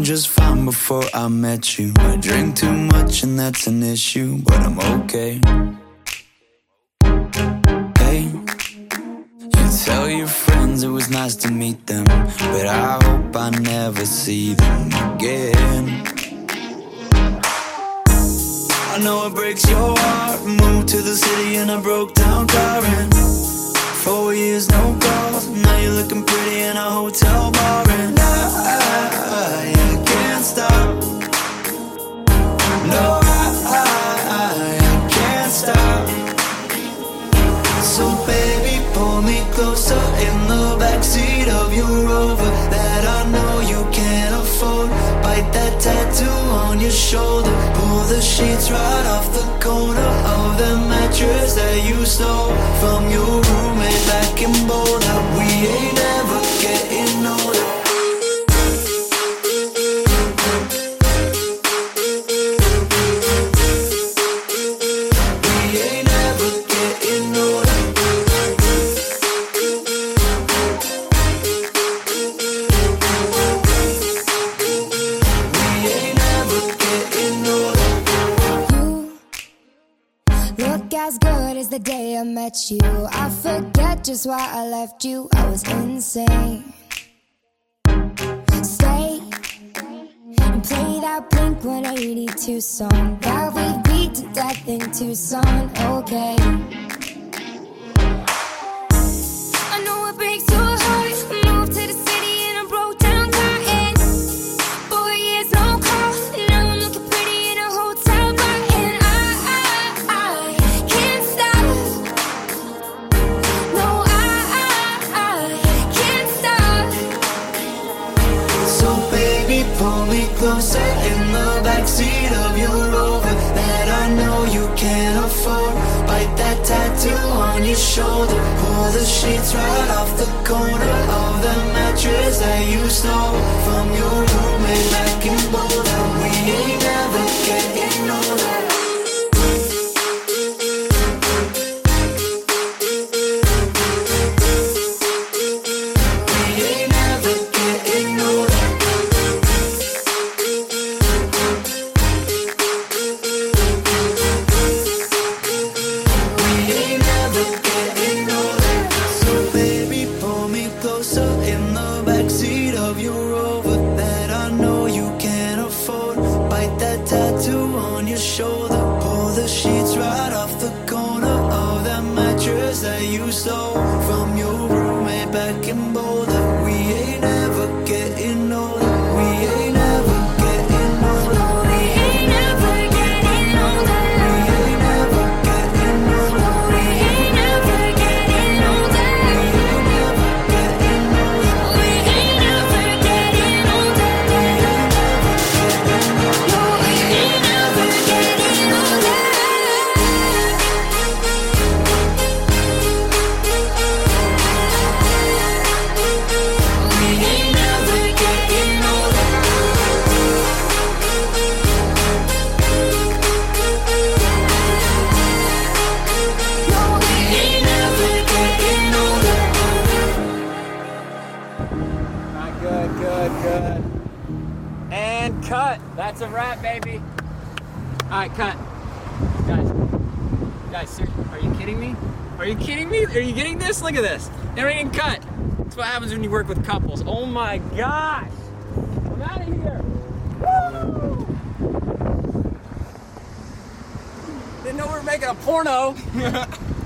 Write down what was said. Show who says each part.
Speaker 1: just fine before I met you. I drink too much and that's an issue, but I'm okay. Hey, you tell your friends it was nice to meet them, but I hope I never see them again. I know it breaks your heart. Moved to the city in a broke down car, and 4 years no calls. Now you're looking pretty in a hotel bar, and I can't stop. No, I can't stop. So baby, pull me closer in the backseat of your Rover that I know you can't afford. Bite that tattoo on your shoulder. Pull the sheets right off the corner of the mattress that you stole from your roommate back in Boulder. We ain't never getting older.
Speaker 2: The day I met you, I forget just why I left you. I was insane. Stay and play that Blink-182 song that we beat to death in Tucson. Okay. I know it breaks your heart. Moved to the city in a broke down car, and 4 years no call. Now I'm looking pretty in a hotel bar, and I can't stop. No, I can't stop.
Speaker 1: So baby, pull me closer in the backseat of your Rover that I know you can't afford. Bite that tattoo on your shoulder. Pull the sheets right off the corner of the mattress that you stole from your roommate back in Boulder. We ain't never getting older. That you stole from your roommate back in Boulder. We ain't never getting older. We ain't never getting older.
Speaker 2: We ain't never getting older.
Speaker 1: We ain't never getting older.
Speaker 2: We ain't never getting older.
Speaker 1: We ain't never getting older.
Speaker 2: We ain't never getting older.
Speaker 3: Good. And cut. That's a wrap, baby. All right, cut. Guys, seriously, are you kidding me? Are you kidding me? Are you getting this? Look at this. Never even cut. That's what happens when you work with couples. Oh my gosh. I'm out of here. Woo! Didn't know we were making a porno.